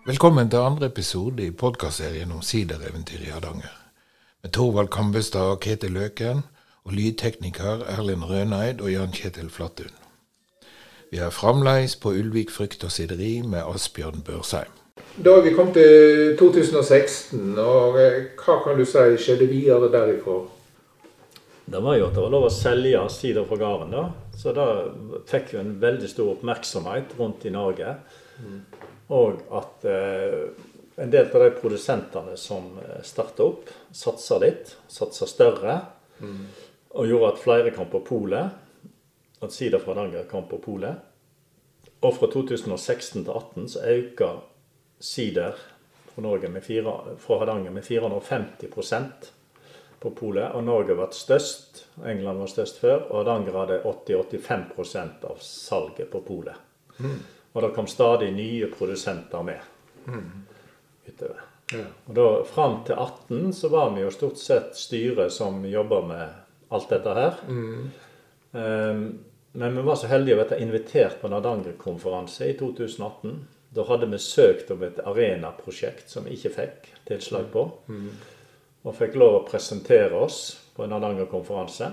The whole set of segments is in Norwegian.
Velkommen til andre episode i podcastserien om sidereventyr i Hardanger. Med Torvald Kambestad og Ketil Løken, og lydtekniker Erlend Røneid og Jan Kjetil Flattun. Vi er fremleis på Ulvik Frukt og Sideri med Asbjørn Børsheim. Da har vi kommet til 2016, og hva kan du si skjedde videre derifra? Det var jo at det var lov å selge sider fra gården da, så da fikk vi en veldig stor oppmerksomhet rundt i Norge. Og at en del av de produsentene som startet opp, satset litt, satset større, og gjorde at flere kom på polet, at sider fra Hardanger kom på polet. Og fra 2016 til 2018 så økte sider fra Hardanger med 450% på polet, og Norge var størst, England var størst før, og Hardanger hadde 80-85% av salget på polet. Og det kom stadig nye produsenter med utover. Ja. Og da, frem til 2018, så var vi jo stort sett styret som jobber med alt dette her. Men vi var så heldige å bli invitert på en Hardanger-konferanse i 2018. Da hadde vi søkt om et arena-prosjekt som vi ikke fikk tilslag på. Og fikk lov å presentere oss på en Hardanger-konferanse.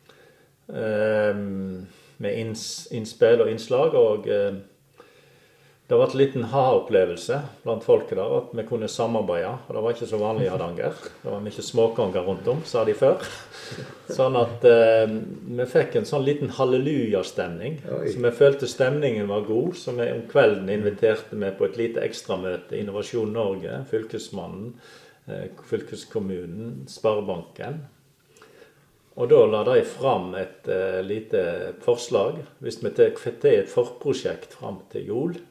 Med innspill og innslag, og det var en liten ha-opplevelse blant folket der, at vi kunne samarbeide, og det var ikke så vanlig i Hardanger. Det var mye småkonger rundt om, sa de før. Sånn at vi fikk en sånn liten halleluja-stemning, så vi følte stemningen var god, så vi om kvelden inviterte vi på et lite ekstramøte, Innovasjon Norge, Fylkesmannen, Fylkeskommunen, Sparebanken. Og da la de fram et lite forslag, hvis vi fikk til et forprosjekt frem til jul,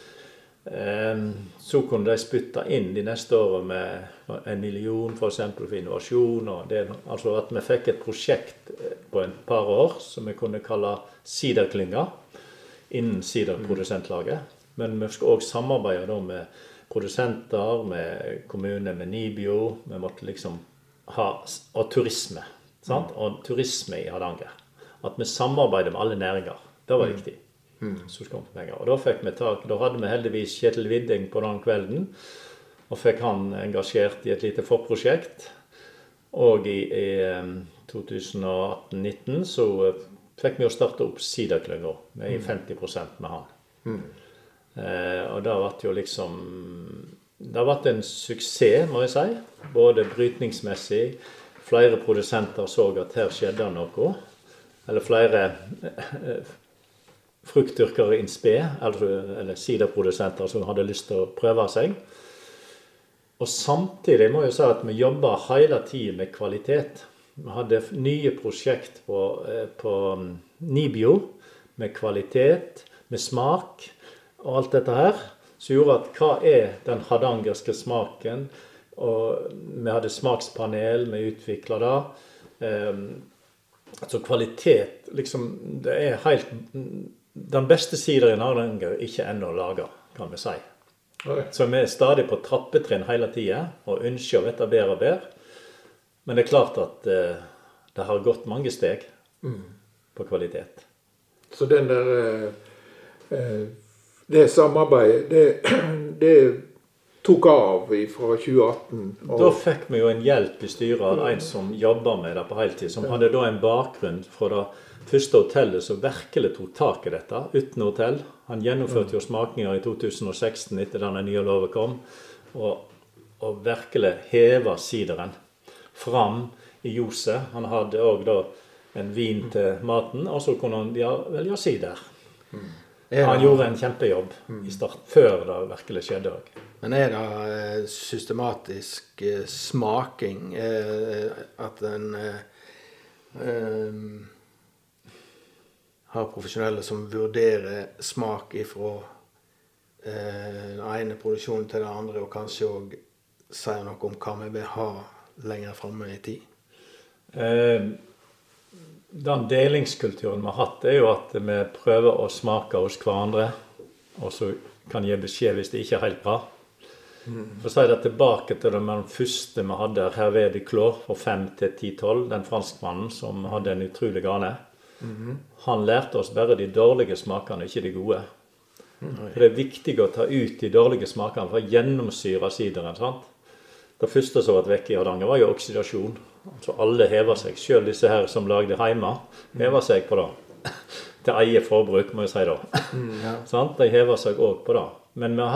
så kunne de spytte inn de neste årene med 1 million for eksempel for innovasjon, og det, altså at vi fikk et prosjekt på et par år som vi kunne kalle siderklynga innen siderprodusentlaget. Men vi skulle også samarbeide da med produsenter, med kommuner, med Nibio, vi måtte liksom ha, og turisme, sant? Og turisme i Hardanger. At vi samarbeider med alle næringer, det var viktig. Og da fikk vi tak, da hadde vi heldigvis Kjetil Widding på den kvelden, og fikk han engasjert i et lite forprosjekt. Og i 2018-19 så fikk vi å starte opp siderklynga med 50% med han. Og det var jo liksom, det har vært en suksess, må jeg si, både brytningsmessig. Flere produsenter så at her skjedde noe, eller flere fruktdyrkere in spe, eller siderprodusenter som hadde lyst til å prøve seg. Og samtidig må jeg si at vi jobber hele tiden med kvalitet. Vi hadde nye prosjekt på Nibio, med kvalitet, med smak, og alt dette her, som gjorde at hva er den hardangerske smaken, og vi hadde smakspanel, vi utviklet det. Altså kvalitet, liksom, det er helt... Den beste sideren i Hardanger er ikke ennå laget, kan vi si. Så vi er stadig på trappetrinn hele tiden, og ønsker å vite bedre og bedre. Men det er klart at det har gått mange steg på kvalitet. Så den der, det samarbeidet, det tok av fra 2018. Da fikk vi jo en hjelp i styret av en som jobber med det på heltid, som hadde da en bakgrunn fra det første hotellet som virkelig tok tak i dette, uten hotell. Han gjennomførte jo smakninger i 2016 etter denne nye loven kom, og virkelig hevet sideren fram i Jose. Han hadde også da en vin til maten, og så kunne han velge sider. Han gjorde en kjempejobb i start, før det virkelig skjedde også. Men er det systematisk smaking, at en har profesjonelle som vurderer smak fra den ene produksjonen til den andre, og kanskje også sier noe om hva vi vil ha lenger fremme i tid? Den delingskulturen vi har hatt er jo at vi prøver å smake hos hverandre, og så kan gi beskjed hvis det ikke er helt bra. For å si det tilbake til den første vi hadde, Hervé Duclos, fra 5 til 10-12, den franskmannen som hadde en utrolig gane. Han lærte oss bare de dårlige smakene, ikke de gode. For det viktig å ta ut de dårlige smakene for å gjennomsyre sideren, sant? Det første som var vekk i Hardanger var jo oksidasjon. Altså alle hever seg, selv disse her som lagde hjemme, hever seg på det. Til eget forbruk, må jeg si da. Sant? De hever seg også på det. Men vi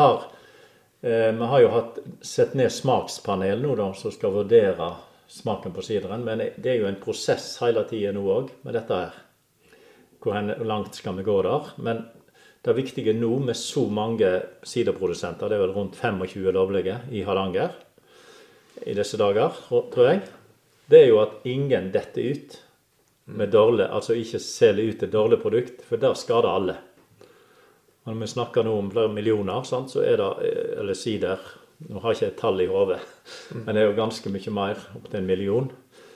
har jo sett ned smakspanel nå da, som skal vurdere smaken på sideren, men det er jo en prosess hele tiden nå også, med dette her. Hvor langt skal vi gå der? Men det viktige nå med så mange siderprodusenter, det er vel rundt 25 lovlige i Hardanger, i disse dager, tror jeg, det er jo at ingen detter ut med dårlig, altså ikke selger ut et dårlig produkt, for der skader alle. Når vi snakker nå om flere millioner, sant, så er det, eller sider, nå har jeg ikke et tall i hodet, men det er jo ganske mye mer, opp til 1 million,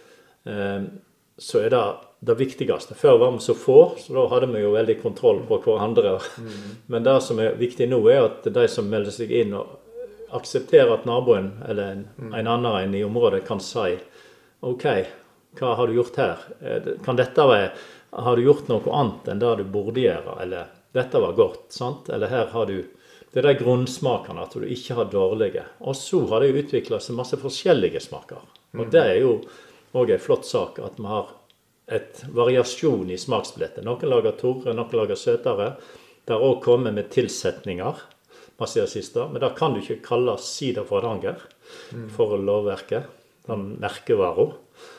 så er det viktigste. Før var vi så få, så da hadde vi jo veldig kontroll på hverandre. Men det som er viktig nå er at de som melder seg inn og aksepterer at naboen eller en annen i området kan si ok, hva har du gjort her? Kan dette være, har du gjort noe annet enn det du burde gjøre? Eller dette var godt, sant? Eller her har du, det er de grunnsmakene at du ikke har dårlige. Og så har det jo utviklet seg masse forskjellige smaker. Og det er jo også en flott sak at vi har et variasjon i smaksbildet. Noen lager torre, noen lager søtere. Det har også kommet med tilsetninger, masse det siste. Men det kan du ikke kalle sider for Hardanger, for lovverket, den merkevaren.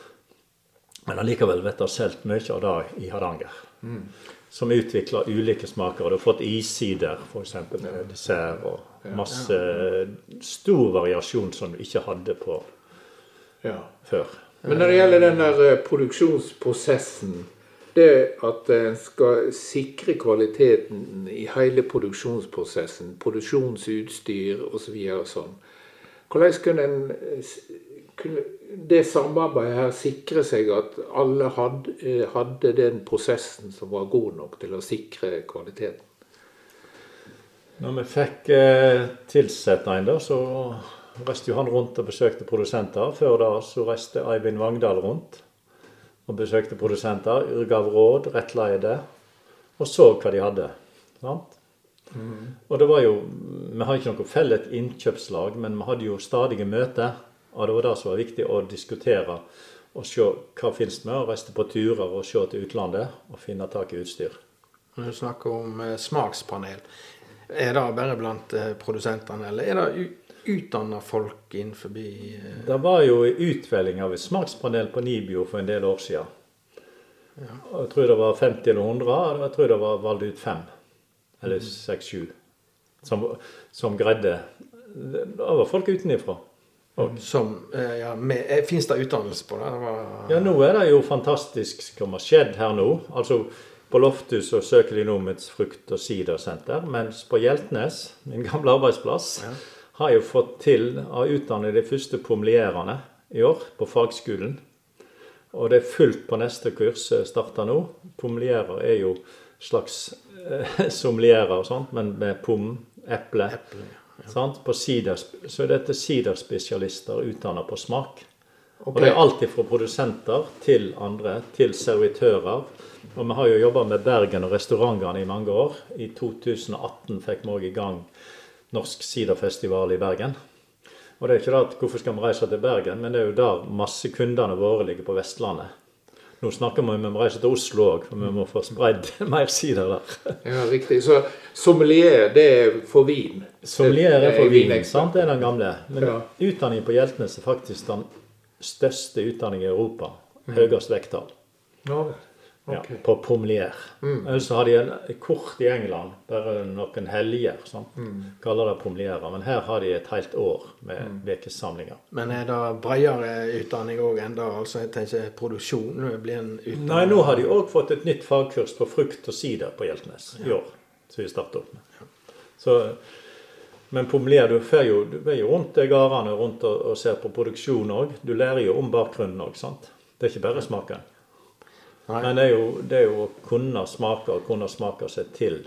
Men allikevel vet jeg selv mye av det i Hardanger. Som utvikler ulike smaker. Og du har fått issider, for eksempel med dessert, og masse stor variasjon som du ikke hadde på før. Men når det gjelder den der produksjonsprosessen, det at en skal sikre kvaliteten i hele produksjonsprosessen, produksjonsutstyr og så videre og sånn, hvordan kunne det samarbeidet her sikre seg at alle hadde den prosessen som var god nok til å sikre kvaliteten? Når vi fikk tilsett en da, så reiste jo han rundt og besøkte produsenter. Før da så reiste Eivind Vangdal rundt og besøkte produsenter, gav råd, rettleide, og så hva de hadde. Sant? Og det var jo, vi har ikke noe felles innkjøpslag, men vi hadde jo stadige møter, og det var det som var viktig å diskutere og se hva finnes med, og reiste på turer og se til utlandet og finne tak i utstyr. Når du snakker om smakspanel, er det bare blant produsentene, eller er det utdannet folk innenfor? Det var jo utvelling av et smakspanel på Nibio for en del år siden. Jeg tror det var 50 eller 100, og jeg tror det var valgt ut 5, eller 6-7, som greide. Det var folk utenifra. Finnes det utdannelse på det? Ja, nå er det jo fantastisk som har skjedd her nå. Altså, på Lofthus så søker de nå med et frukt- og sidersenter, mens på Hjeltnes, min gamle arbeidsplass, har jo fått til å utdanne de første pommelierene i år på fagskolen. Og det er fullt på neste kurs starter nå. Pommelierer er jo slags sommelierer og sånt, men med eple. Sant? På sider, så er dette siderspesialister utdannet på smak. Og det er alltid fra produsenter til andre, til servitører. Og vi har jo jobbet med Bergen og restaurantene i mange år. I 2018 fikk vi også i gang Norsk Siderfestival i Bergen. Og det er ikke det hvorfor skal vi reise til Bergen, men det er jo der masse kundene våre ligger på Vestlandet. Nå snakker vi om å reise til Oslo også, for vi må få spredd mer sider der. Ja, riktig. Så sommelier, det er for vin? Sommelier er for vin, sant? Det er den gamle. Men utdanningen på Hjeltnes er faktisk den største utdanningen i Europa. Høyest vekttall. Okay. På pommelier. Så har de en kort i England, bare noen helger, kaller det pommelier. Men her har de et helt år med vekesamlinger. Men er det bredere utdanning også enn da? Altså, jeg tenker produksjon blir en utdanning? Nei, nå har de også fått et nytt fagkurs på frukt og sider på Hjeltnes i år, som vi startet opp med. Så, men pommelier, du er jo rundt garene, rundt og ser på produksjon også. Du lærer jo om bakgrunnen også, sant? Det er ikke bare smaken. Men det er jo å kunne smake seg til.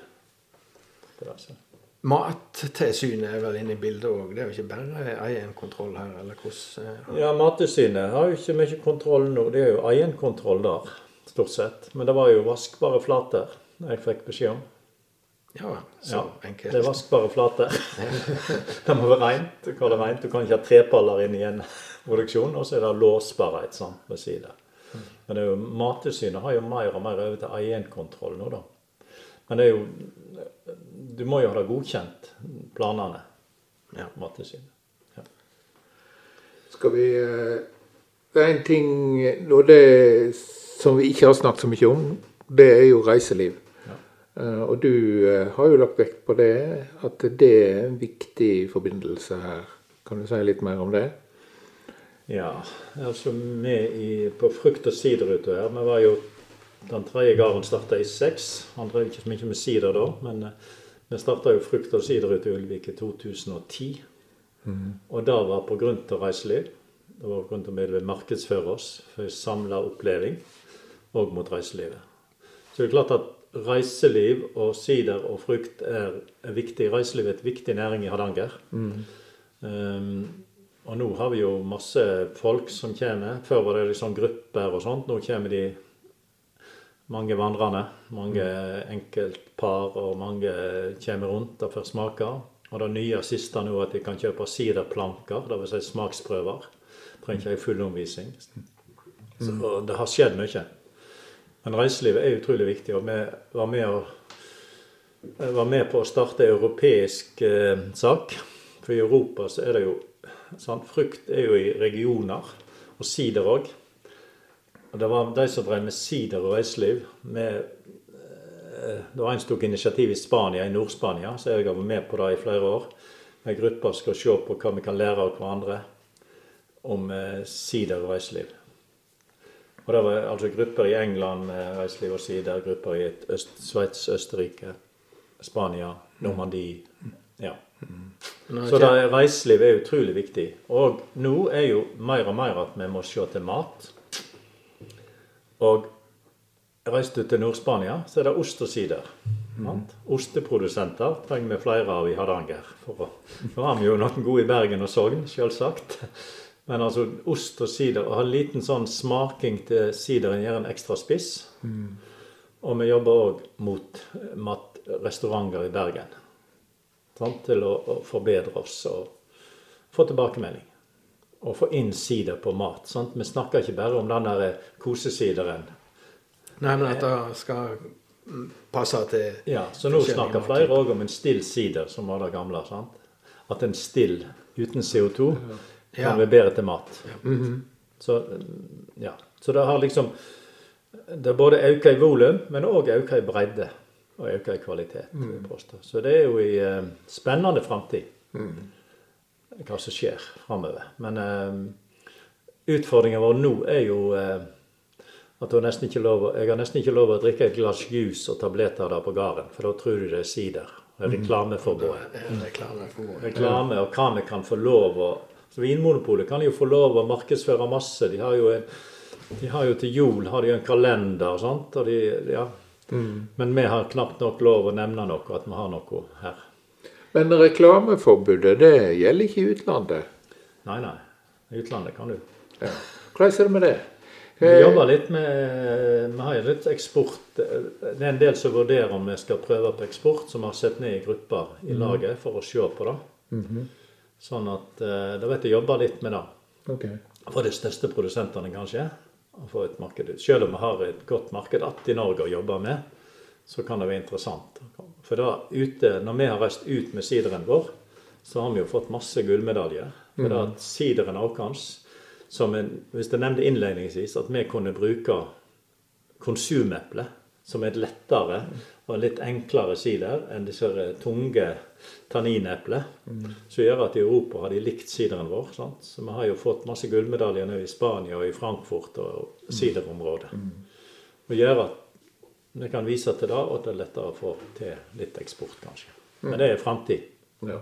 Mattilsynet er vel inne i bildet også. Det er jo ikke bare egenkontroll her, eller hvordan? Ja, Mattilsynet har jo ikke mye kontroll nå. Det er jo egenkontroll der, stort sett. Men det var jo vaskbare flater jeg fikk beskjed om. Ja, så enkelt. Det er vaskbare flater. Det må være rent. Du kan ikke ha trepaller inn i en produksjon, og så er det låsbarhet sant, ved siden. Men det er jo, Mattilsynet har jo mer og mer over til egenkontroll nå da. Men det er jo, du må jo ha det godkjent, planene. Ja, Mattilsynet. Ja. Skal vi... Det er en ting, og det som vi ikke har snakket så mye om, det er jo reiseliv. Ja. Og du har jo lagt vekt på det, at det er en viktig forbindelse her. Kan du si litt mer om det? Ja, altså på frukt- og siderute her, vi var jo, den tredje gården startet i 6. Han drev ikke så mye med sider da, men vi startet jo frukt- og siderute i Ulvik i 2010. Og da var på grunn til reiseliv. Det var på grunn til å markedsføre oss for samlet oppleving og mot reiselivet. Så det er klart at reiseliv og sider og frukt er viktig. Reiseliv er et viktig næring i Hardanger. Og nå har vi jo masse folk som kommer. Før var det liksom grupper og sånt. Nå kommer de mange vandrende, mange enkeltpar, og mange kommer rundt og får smaker. Og det nye siste nå er at de kan kjøpe siderplanker, det vil si smaksprøver. Trenger ikke en full omvisning. Så det har skjedd mye. Men reiselivet er utrolig viktig, og vi var med på å starte europeisk sak. For i Europa så er det jo, sant, frukt er jo i regioner, og sider også. Og det var de som drev med sider og reiseliv. Det var en stor initiativ i Spania, i Nord-Spania, så jeg har vært med på det i flere år. En gruppe skal se på hva vi kan lære av hverandre om sider og reiseliv. Og det var altså grupper i England med reiseliv og sider, grupper i Sveits, Østerrike, Spania, Normandie, ja. Så reiseliv er utrolig viktig. Og nå er jo mer og mer at vi må se til mat. Og reiste du til Nord-Spania, så er det ost og sider. Osteprodusenter trenger vi flere av i Hardanger. Nå har vi jo noen gode i Bergen og Sogn, selvsagt. Men altså ost og sider, og ha en liten sånn smaking til sideren gjør en ekstra spiss. Og vi jobber også mot matrestauranter i Bergen. Til å forbedre oss og få tilbakemelding. Og få inn sider på mat. Sant? Vi snakker ikke bare om den der kosesideren. Nei, men at det skal passe til... Ja, så nå snakker flere også om en still sider, som var det gamle. Sant? At en still uten CO2 kan være bedre til mat. Så, ja. Så det har liksom... Det er både øker i volum, men også øker i bredde. Og øker i kvalitet. Så det er jo i spennende fremtid. Hva som skjer fremover. Men utfordringen vår nå er jo at jeg har nesten ikke lov å drikke et glass juice og tabletter der på gården, for da tror du det er sider. Reklameforbud. Reklame, og hva vi kan få lov å... Så Vinmonopolet kan jo få lov å markedsføre masse. De har jo til jul har de en kalender, sant? Og men vi har knapt nok lov å nevne noe, at vi har noe her. Men reklameforbudet, det gjelder ikke i utlandet? Nei. I utlandet kan du. Ja. Hvordan er det med det? Vi jobber litt med... Vi har jo litt eksport. Det er en del som vurderer om vi skal prøve på eksport, som har sett ned i grupper i laget for å se på det. Sånn at da vet jeg jobber litt med det. Okay. For de største produsentene kanskje, å få et marked ut. Selv om vi har et godt marked i Norge å jobbe med, så kan det være interessant. For da når vi har reist ut med sideren vår, så har vi jo fått masse gullmedaljer. For da at sideren avkans, hvis jeg nevnte innledningsvis, at vi kunne bruke konsumeple, som er et lettere og litt enklere sider enn disse tunge tannineple, så gjør at i Europa har de likt sideren vår. Sant? Så vi har jo fått masse gullmedaljer nå i Spania og i Frankfurt og siderområdet. Og gjør at vi kan vise til det, og det er lettere å få til litt eksport kanskje. Men det er fremtid. Ja.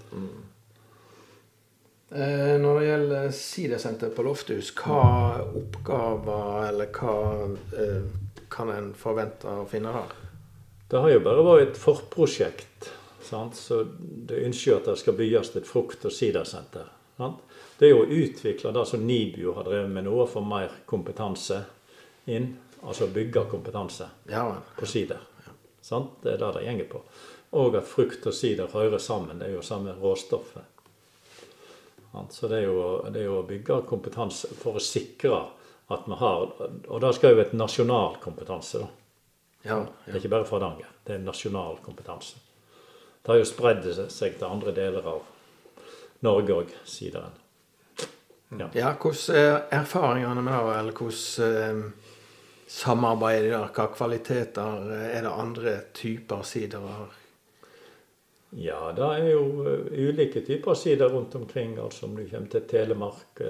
Når det gjelder sidersenter på Lofthus, hva oppgaver eller hva kan en forvente å finne her? Det har jo bare vært et forprosjekt, sant? Så det ønsker at det skal bygges et frukt- og sidersenter. Sant? Det er jo å utvikle det som NIBIO har drevet med nå, og få mer kompetanse inn, altså bygge kompetanse på sider. Sant? Det er det det gjenger på. og at frukt og sider hører sammen. Det jo samme råstoffet. Så det jo å bygge kompetanse for å sikre at vi har, og da skal jo et nasjonal kompetanse da. Ja, Det ikke bare Hardanger, det nasjonal kompetanse. Det har jo spredd seg til andre deler av Norge og sideren. Ja, hvordan erfaringene med det, eller hvordan samarbeider der, hva kvaliteter det andre typer sider? Ja, det jo ulike typer sider rundt omkring, altså om du kommer til Telemark,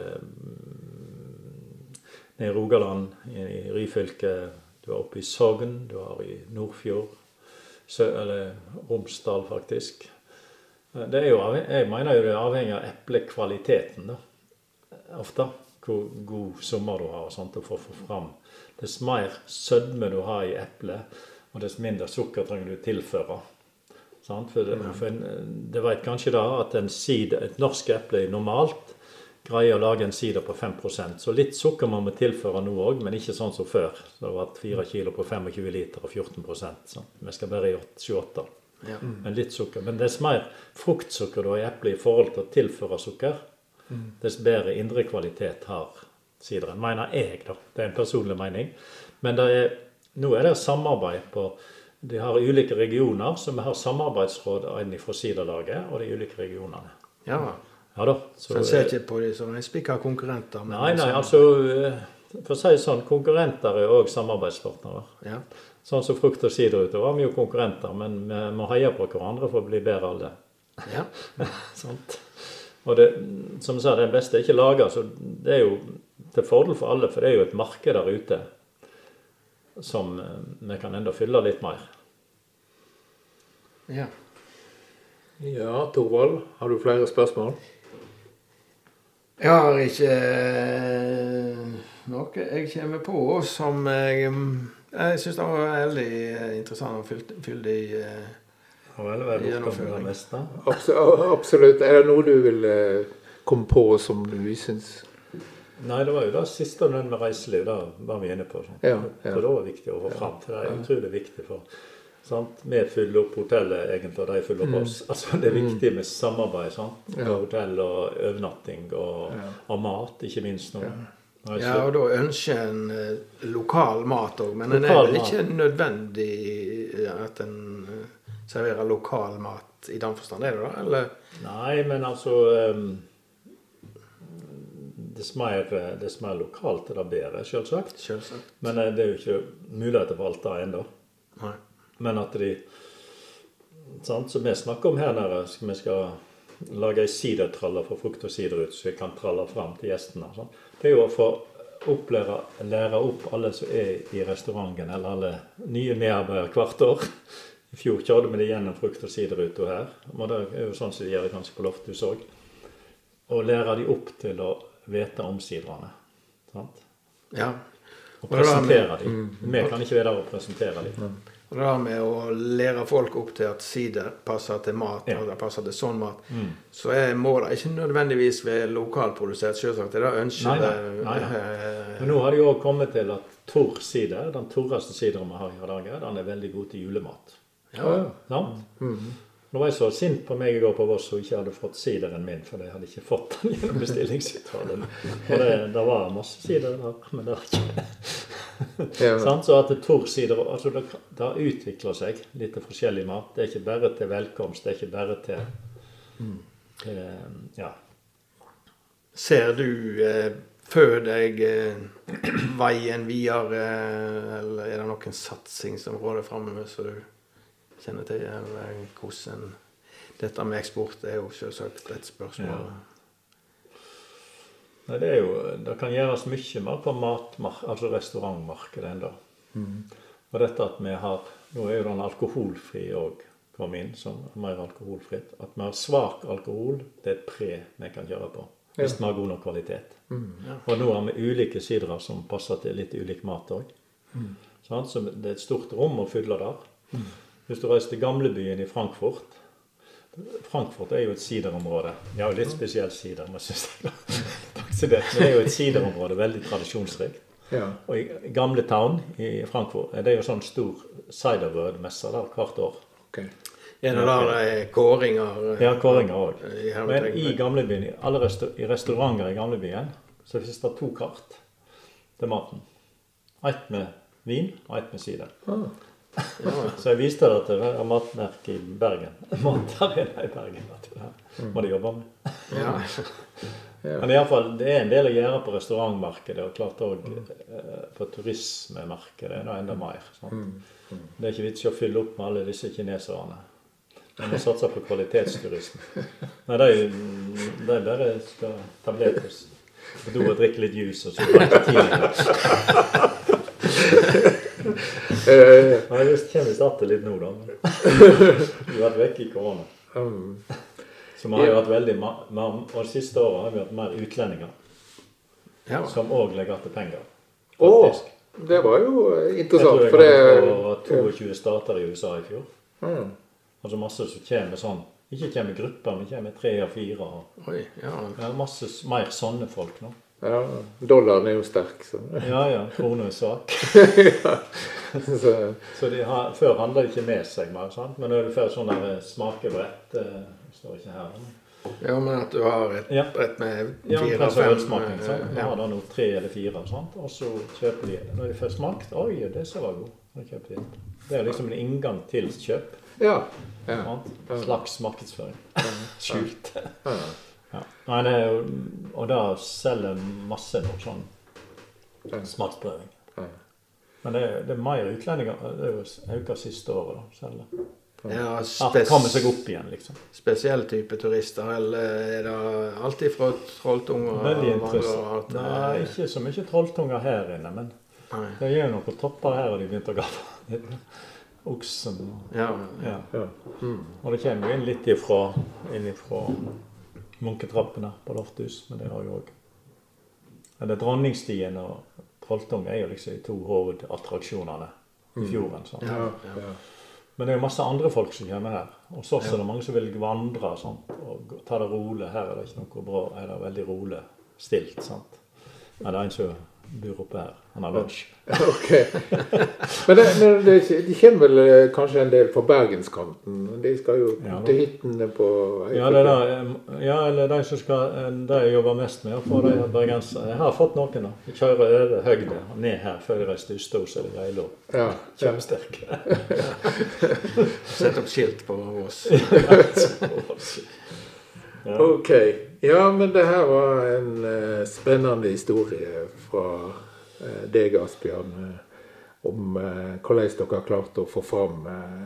ned i Rogaland, i Ryfylke, du oppe i Sogn, du har i Nordfjord, eller Romsdal faktisk. Det jo, jeg mener jo det avhengig av eplekvaliteten da. Ofte, hvor god sommer du har og sånt, og for å få fram. Dess mer sødme du har i eplet, og dess mindre sukker trenger du tilføre. For det vet kanskje da at et norsk eple normalt greier å lage en sider på 5%. Så litt sukker må vi tilføre nå også, men ikke sånn som før. Så det var 4 kilo på 25 liter og 14%. Så vi skal bare i 28. Ja. Men litt sukker. Men dess mer fruktsukker du har i eplet i forhold til å tilføre sukker, dess bedre indre kvalitet har sideren. Mener jeg da. Det en personlig mening. Men nå det samarbeid på, de har ulike regioner, så vi har samarbeidsråd fra siderlaget og de ulike regionene. Ja, ja da. Så en ser ikke på de som en spikker konkurrenter? Nei, altså, for å si sånn, konkurrenter også samarbeidspartnere. Ja. Sånn som frukt og sider ute, var vi jo konkurrenter, men vi må heie på hverandre for å bli bedre alle. Ja. Sant? Og det, som jeg sa, det beste ikke laget, så det jo til fordel for alle, for det jo et marked der ute som vi kan enda fylle litt mer. Ja. Ja, Torvald, har du flere spørsmål? Jeg har ikke noe jeg kommer på som jeg synes det var veldig interessant og fyldig gjennomføring. Absolutt. Er det noe du vil komme på som du synes? Nei, det var jo det siste med reiseliv, da var vi inne på. Ja. For det var viktig å få frem til. Det utrolig viktig for sant? Vi fyller opp hotellet egentlig, og de fyller opp oss. Altså, det viktig med samarbeid, sant? Hotell og overnatting og mat, ikke minst nå. Ja, og da ønsker en lokal mat også, men det vel ikke nødvendig at en serverer lokal mat i den forstand, det da, eller? Nei, men altså, det smaker lokalt det bedre, selvsagt. Men det jo ikke muligheter for alt det enda. Nei. Men at sant, som vi snakker om her nede, vi skal lage en sidertraller for frukt og sider ut, så vi kan tralle frem til gjestene. Sånn. Det jo å få lære opp alle som i restauranten, eller alle nye medarbeidere hvert år. I fjor kjørte vi det gjennom frukt og sider ut og her. Og det jo sånn som de gjør kanskje på Lofthus også. Og lære de opp til å vite om siderne. Sant? Ja. Og presentere de. Vi kan ikke være der og presentere de. Og det med å lære folk opp til at sider passer til mat, og det passer til sånn mat, så må det ikke nødvendigvis være lokalprodusert, selvsagt. Det ønsker Nei. Men nå har de jo kommet til at torr sider, den torreste sideren vi har i Hardanger, den veldig god til julemat. Ja. Nå var jeg så sint på meg i går på Voss og ikke hadde fått sideren min, for jeg hadde ikke fått den gjennom bestillingssentralen. Og det var masse sider der, men det var ikke... Så at torr sider, altså det utvikler seg litt forskjellig mat. Det ikke bare til velkomst, det ikke bare til ja. Ser du før deg veien videre, eller det noen satsing som råder fremover, så du kjenner til, eller hvordan dette med eksport jo selvsagt et spørsmål? Ja. Nei, det kan gjøres mye mer på altså restaurantmarkedet enda. Og dette at vi har, nå jo den alkoholfri også kommet inn som mer alkoholfritt, at vi har svak alkohol, det et pre vi kan gjøre på, hvis vi har god nok kvalitet. Og nå har vi ulike sidere som passer til litt ulik mat også. Så det et stort rom å fylle der. Hvis du reiser til gamlebyen i Frankfurt jo et siderområde. Ja, litt spesielt sider, men synes jeg det jo et siderområde, veldig tradisjonsrikt. Ja. Og i gamle town i Frankfurt, det jo sånn stor ciderbrødmesse der hvert år. Okay. det der kåringer? Ja, kåringer også. Men i gamlebyen, i restauranter i gamlebyen, så finnes det 2 kart til maten. Et med vin, og et med sider. Så jeg viste det til matmerket i Bergen. Matarena i Bergen. Må de jobbe med. Men i alle fall, det en del å gjøre på restaurantmarkedet, og klart også på turismemarkedet, det enda mer. Sant? Det ikke vits å fylle opp med alle disse kineserne. Men vi satser på kvalitetsturisme. Nei, de bare skal ta bletos. På do og drikke litt juice, og så bare ikke tidligere. Nei, det kommer startet litt nå da. Vi har vært vekk i korona. Så vi har jo hatt veldig, og de siste årene har vi hatt mer utlendinger. Som også legger til penger. Faktisk. Det var jo interessant. Jeg tror det var 22 stater i USA i fjor. Altså masse som kommer sånn, ikke kommer grupper, men kommer 3 og 4. Oi, masse mer sånne folk nå. Ja, dollaren jo sterk. Så. Ja, kroner svak. Så de har, før handler de ikke med seg mer, sant? Men nå det før sånn der smakebrett, står ikke her. Ja, men at du har et brett med 4 og 5. Ølsmaking, sant? Vi har da nå 3 eller 4, sant? Og så kjøper de, når de først smakt, oi, det så var god. Det er liksom en inngang til kjøp. Slags markedsføring. Skjult. Nei, det jo, og da selger masse noe sånn smaksprøving. Men det mer utlendinger, det jo øket siste året da, selger. Kommer seg opp igjen, liksom. Spesiell type turister, eller det alltid fra trolltunger? Veldig interessant. Nei, ikke så mye trolltunger her inne, men det gjør noen topper her, og de begynte å gape. Oksen. Og det kommer jo inn litt ifra munketrappene på Lofthus, men det har jo også. Det Dronningstien og Trolltung jo liksom de 2 hovedattraksjonene i fjorden. Sånn. Men det jo masse andre folk som kommer her. Og så er det mange som vil vandre sånt, og ta det rolig. Her det ikke noe bra, det veldig rolig, stilt. Sant? Men det en som bor oppe her. Han har lunsj. Ok. Men de kommer vel kanskje en del fra Bergenskanten. De skal jo til hyttene på... eller de som skal... De jeg jobber mest med, for de Bergens... Jeg har fått noen da. De kjører over høgde og ned her før de reiser til Stos eller Geilo. Kjempesterke. Sett opp skilt på oss. Ok. Ja, men det her var en spennende historie fra deg, Asbjørn, om hvordan dere har klart å få fram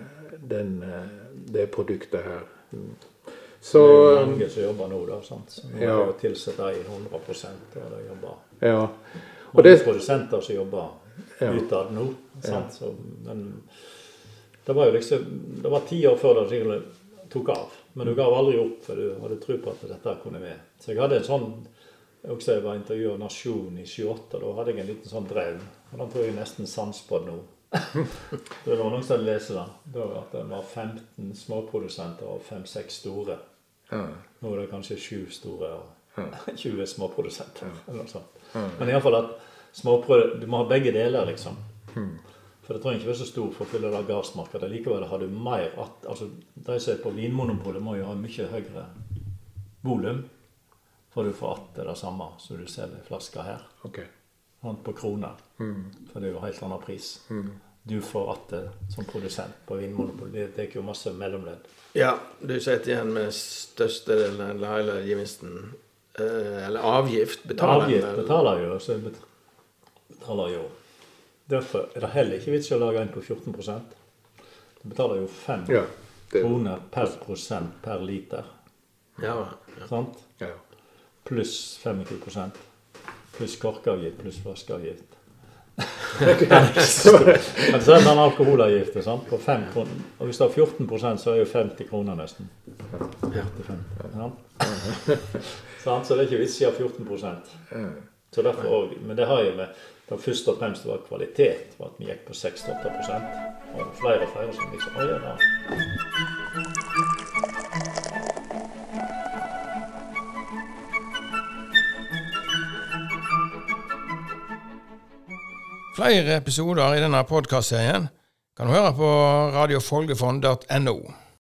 det produktet her. Så, det jo mange som jobber nå da, sant? Så nå jo tilsett deg 100%, og de jobber. Og mange produsenter som jobber utad nå, sant? Så, men det var jo liksom, det var 10 år før det tok av. Men du gav aldri opp, for du hadde tro på at dette kunne være. Så jeg hadde en sånn, jeg var intervjuet av Nasjon i 28, da hadde jeg en liten sånn drøm. Og da tror jeg nesten sanspådd nå. Det var noen som hadde lest den. Da var det var 15 småprodusenter og 5-6 store. Nå det kanskje 7 store og 20 småprodusenter. Eller noe sånt. Men i alle fall at du må ha begge deler, liksom. For det tror jeg ikke var så stor for å fylle det gassmarkedet. Likevel har du mer altså de som på vinmonopolet må jo ha mye høyere volum for du får det samme som du selger flasker her. På kroner. For det jo helt annen pris. Du får det som produsent på vinmonopolet. Det jo masse mellomledd. Ja, du sitter igjen med største delen eller hele gevinsten. Eller avgift betaler. Avgift betaler jo, så betaler jo. Derfor det heller ikke vits å lage en på 14%. Du betaler jo 5 kroner per prosent per liter. Sant? Pluss 25%. Pluss korkavgift, pluss flaskeavgift. Men så den alkoholavgiften, sant? På 5 kroner. Og hvis det 14%, så jo 50 kroner nesten. 45. Sant? Så det ikke vits å ha 14%. Så derfor, men det har jo med det først og fremst var kvalitet, var at vi gikk på 6-8%. Og flere som liksom, da. Flere episoder i denne podcastserien kan du høre på radiofolgefond.no.